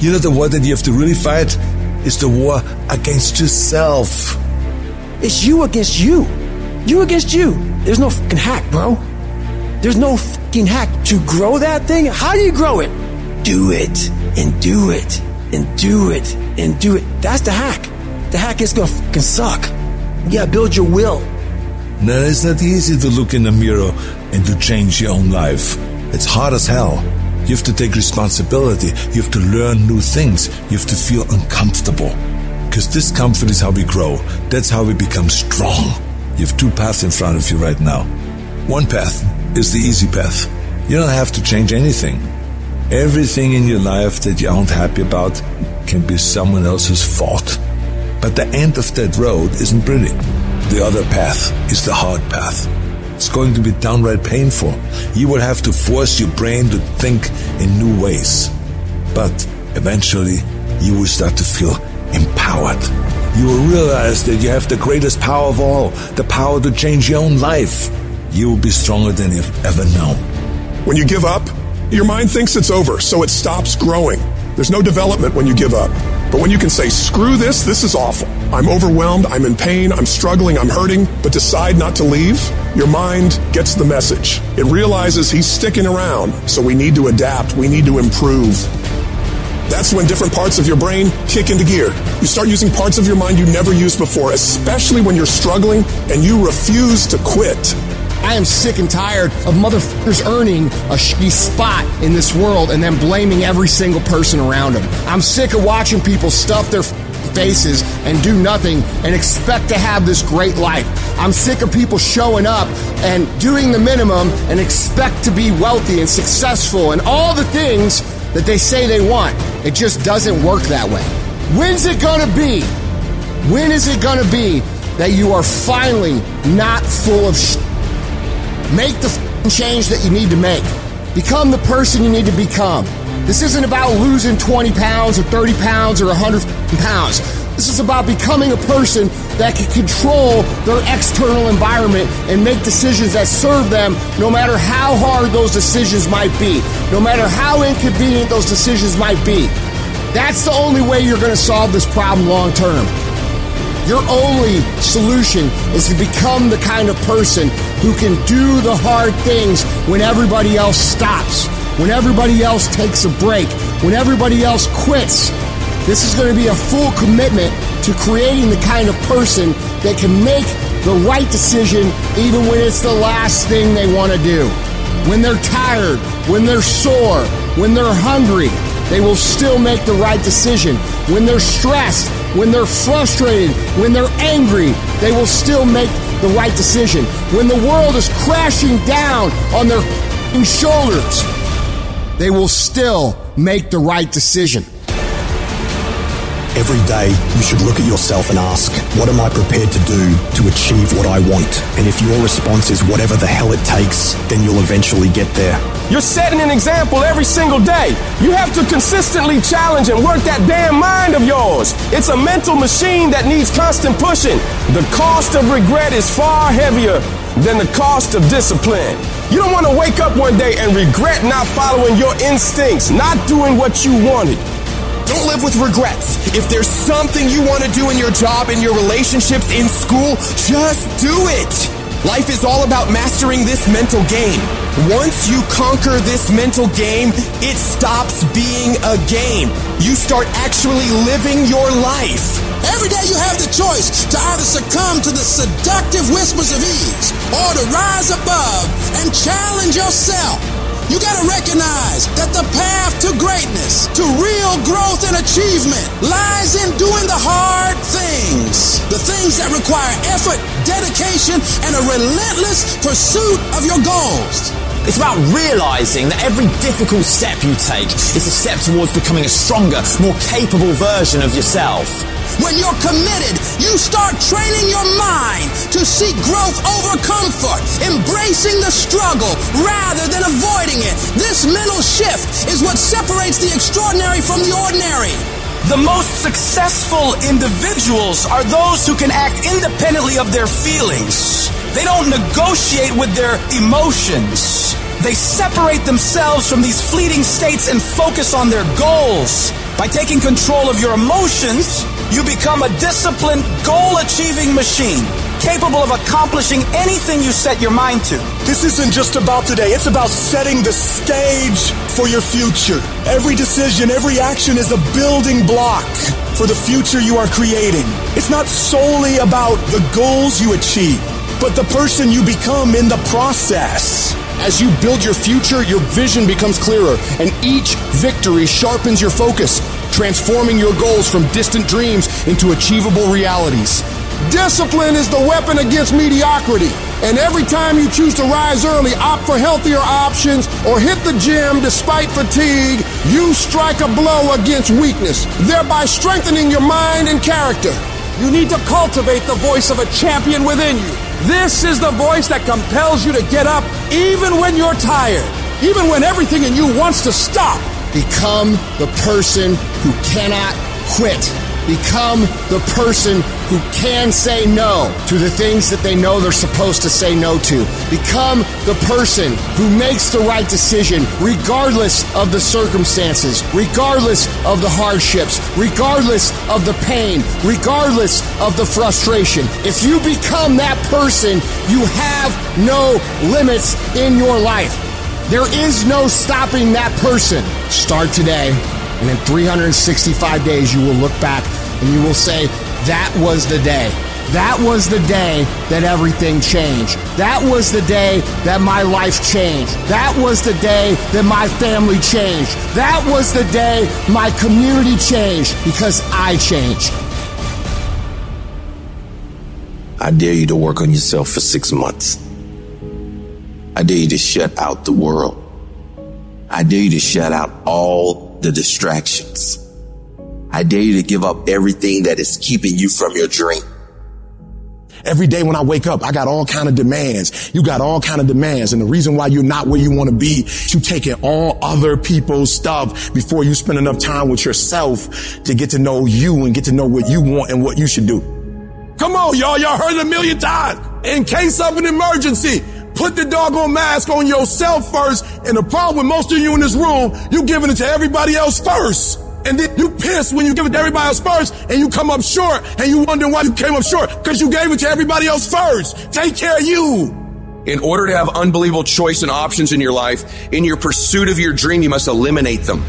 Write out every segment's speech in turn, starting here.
You know, the war that you have to really fight is the war against yourself. It's you against you. You against you. There's no fucking hack, bro. There's no fucking hack to grow that thing. How do you grow it? Do it and do it and do it and do it. That's the hack. The hack is gonna fucking suck. You gotta build your will. Now, it's not easy to look in the mirror and to change your own life. It's hard as hell. You have to take responsibility. You have to learn new things. You have to feel uncomfortable. Because discomfort is how we grow. That's how we become strong. You have two paths in front of you right now. One path is the easy path. You don't have to change anything. Everything in your life that you aren't happy about can be someone else's fault. But the end of that road isn't pretty. The other path is the hard path. It's going to be downright painful. You will have to force your brain to think in new ways. But eventually, you will start to feel empowered. You will realize that you have the greatest power of all, the power to change your own life. You will be stronger than you've ever known. When you give up, your mind thinks it's over, so it stops growing. There's no development when you give up. But when you can say, screw this is awful. I'm overwhelmed, I'm in pain, I'm struggling, I'm hurting, but decide not to leave, your mind gets the message. It realizes he's sticking around, so we need to adapt, we need to improve. That's when different parts of your brain kick into gear. You start using parts of your mind you never used before, especially when you're struggling and you refuse to quit. I am sick and tired of motherfuckers earning a shitty spot in this world and then blaming every single person around them. I'm sick of watching people stuff their faces and do nothing and expect to have this great life. I'm sick of people showing up and doing the minimum and expect to be wealthy and successful and all the things that they say they want. It just doesn't work that way. When's it gonna be? When is it gonna be that you are finally not full of shit? Make the change that you need to make. Become the person you need to become. This isn't about losing 20 pounds or 30 pounds or 100 pounds. This is about becoming a person that can control their external environment and make decisions that serve them no matter how hard those decisions might be, no matter how inconvenient those decisions might be. That's the only way you're going to solve this problem long term. Your only solution is to become the kind of person who can do the hard things when everybody else stops, when everybody else takes a break, when everybody else quits. This is going to be a full commitment to creating the kind of person that can make the right decision even when it's the last thing they want to do. When they're tired, when they're sore, when they're hungry, they will still make the right decision. When they're stressed, when they're frustrated, when they're angry, they will still make the right decision. When the world is crashing down on their shoulders, they will still make the right decision. Every day, you should look at yourself and ask, what am I prepared to do to achieve what I want? And if your response is whatever the hell it takes, then you'll eventually get there. You're setting an example every single day. You have to consistently challenge and work that damn mind of yours. It's a mental machine that needs constant pushing. The cost of regret is far heavier than the cost of discipline. You don't want to wake up one day and regret not following your instincts, not doing what you wanted. Don't live with regrets. If there's something you want to do in your job, in your relationships, in school, just do it. Life is all about mastering this mental game. Once you conquer this mental game, it stops being a game. You start actually living your life. Every day you have the choice to either succumb to the seductive whispers of ease or to rise above and challenge yourself. You gotta recognize that the path to greatness, to real growth and achievement, lies in doing the hard things. The things that require effort, dedication, and a relentless pursuit of your goals. It's about realizing that every difficult step you take is a step towards becoming a stronger, more capable version of yourself. When you're committed, you start training your mind to seek growth over comfort, embracing the struggle rather than avoiding it. This mental shift is what separates the extraordinary from the ordinary. The most successful individuals are those who can act independently of their feelings. They don't negotiate with their emotions. They separate themselves from these fleeting states and focus on their goals. By taking control of your emotions, you become a disciplined, goal-achieving machine, capable of accomplishing anything you set your mind to. This isn't just about today. It's about setting the stage for your future. Every decision, every action is a building block for the future you are creating. It's not solely about the goals you achieve, but the person you become in the process. As you build your future, your vision becomes clearer, and each victory sharpens your focus, transforming your goals from distant dreams into achievable realities. Discipline is the weapon against mediocrity. And every time you choose to rise early, opt for healthier options, or hit the gym despite fatigue, you strike a blow against weakness, thereby strengthening your mind and character. You need to cultivate the voice of a champion within you. This is the voice that compels you to get up even when you're tired, even when everything in you wants to stop. Become the person who cannot quit. Become the person who can say no to the things that they know they're supposed to say no to. Become the person who makes the right decision regardless of the circumstances, regardless of the hardships, regardless of the pain, regardless of the frustration. If you become that person, you have no limits in your life. There is no stopping that person. Start today. And in 365 days, you will look back and you will say, that was the day. That was the day that everything changed. That was the day that my life changed. That was the day that my family changed. That was the day my community changed because I changed. I dare you to work on yourself for 6 months. I dare you to shut out the world. I dare you to shut out all the distractions. I dare you to give up everything that is keeping you from your dream. Every day when I wake up, I got all kind of demands. You got all kind of demands. And the reason why you're not where you want to be, you taking all other people's stuff before you spend enough time with yourself to get to know you and get to know what you want and what you should do. Come on, y'all. Y'all heard it a million times. In case of an emergency, put the doggone mask on yourself first. And the problem with most of you in this room, you giving it to everybody else first. And then you piss when you give it to everybody else first and you come up short and you wonder why you came up short because you gave it to everybody else first. Take care of you. In order to have unbelievable choice and options in your life, in your pursuit of your dream, you must eliminate them.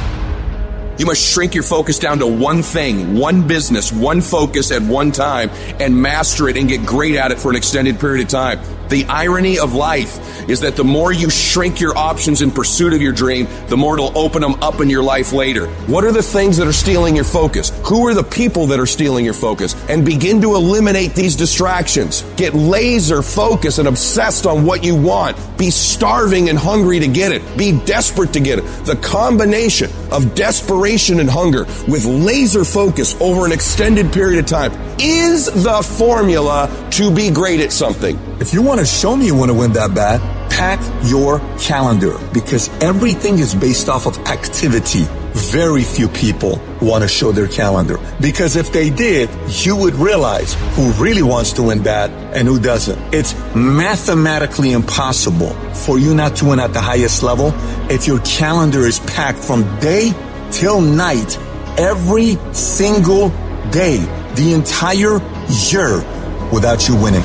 You must shrink your focus down to one thing, one business, one focus at one time, and master it and get great at it for an extended period of time. The irony of life is that the more you shrink your options in pursuit of your dream, the more it'll open them up in your life later. What are the things that are stealing your focus? Who are the people that are stealing your focus? And begin to eliminate these distractions. Get laser focused and obsessed on what you want. Be starving and hungry to get it. Be desperate to get it. The combination of desperation and hunger with laser focus over an extended period of time is the formula to be great at something. If you want to show me you want to win that bad, pack your calendar, because everything is based off of activity. Very few people want to show their calendar, because if they did, you would realize who really wants to win bad and who doesn't. It's mathematically impossible for you not to win at the highest level if your calendar is packed from day till night, every single day, the entire year, without you winning.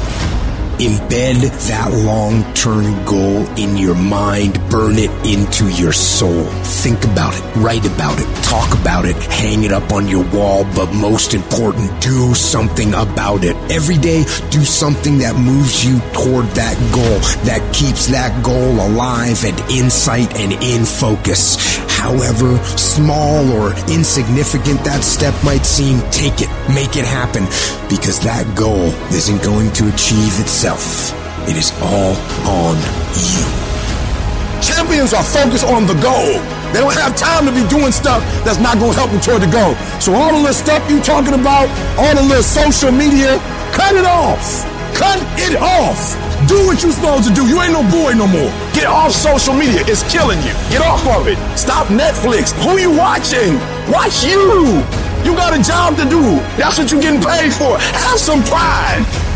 Embed that long-term goal in your mind. Burn it into your soul. Think about it. Write about it. Talk about it. Hang it up on your wall. But most important, do something about it. Every day, do something that moves you toward that goal, that keeps that goal alive and in sight and in focus. However small or insignificant that step might seem, take it. Make it happen. Because that goal isn't going to achieve itself. It is all on you. Champions are focused on the goal. They don't have time to be doing stuff that's not going to help them toward the goal. So all the little stuff you talking about, all the little social media, cut it off. Cut it off. Do what you're supposed to do. You ain't no boy no more. Get off social media. It's killing you. Get off of it. Stop Netflix. Who you watching? Watch you. You got a job to do. That's what you're getting paid for. Have some pride.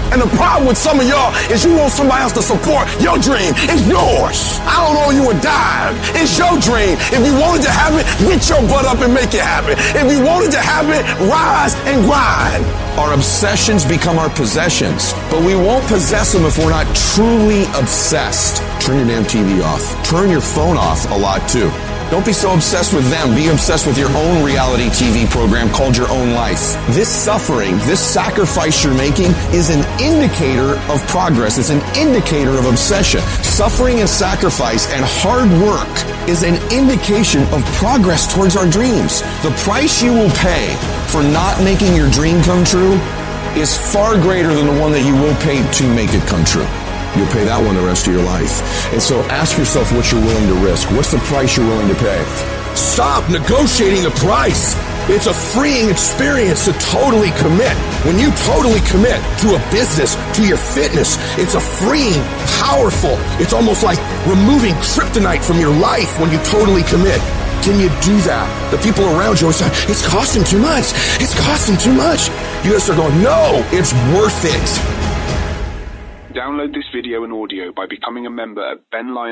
And the problem with some of y'all is you want somebody else to support your dream. It's yours. I don't owe you a dime. It's your dream. If you wanted to have it, get your butt up and make it happen. If you wanted to have it, rise and grind. Our obsessions become our possessions, but we won't possess them if we're not truly obsessed. Turn your damn TV off. Turn your phone off a lot too. Don't be so obsessed with them. Be obsessed with your own reality TV program called Your Own Life. This suffering, this sacrifice you're making is an indicator of progress. It's an indicator of obsession. Suffering and sacrifice and hard work is an indication of progress towards our dreams. The price you will pay for not making your dream come true is far greater than the one that you will pay to make it come true. You'll pay that one the rest of your life. And so ask yourself what you're willing to risk. What's the price you're willing to pay? Stop negotiating the price. It's a freeing experience to totally commit. When you totally commit to a business, to your fitness, it's a freeing, powerful, it's almost like removing kryptonite from your life when you totally commit. Can you do that? The people around you are saying, it's costing too much. It's costing too much. You gotta start going, no, it's worth it. Download this video and audio by becoming a member at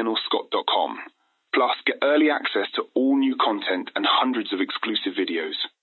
benlionelscott.com. Plus, get early access to all new content and hundreds of exclusive videos.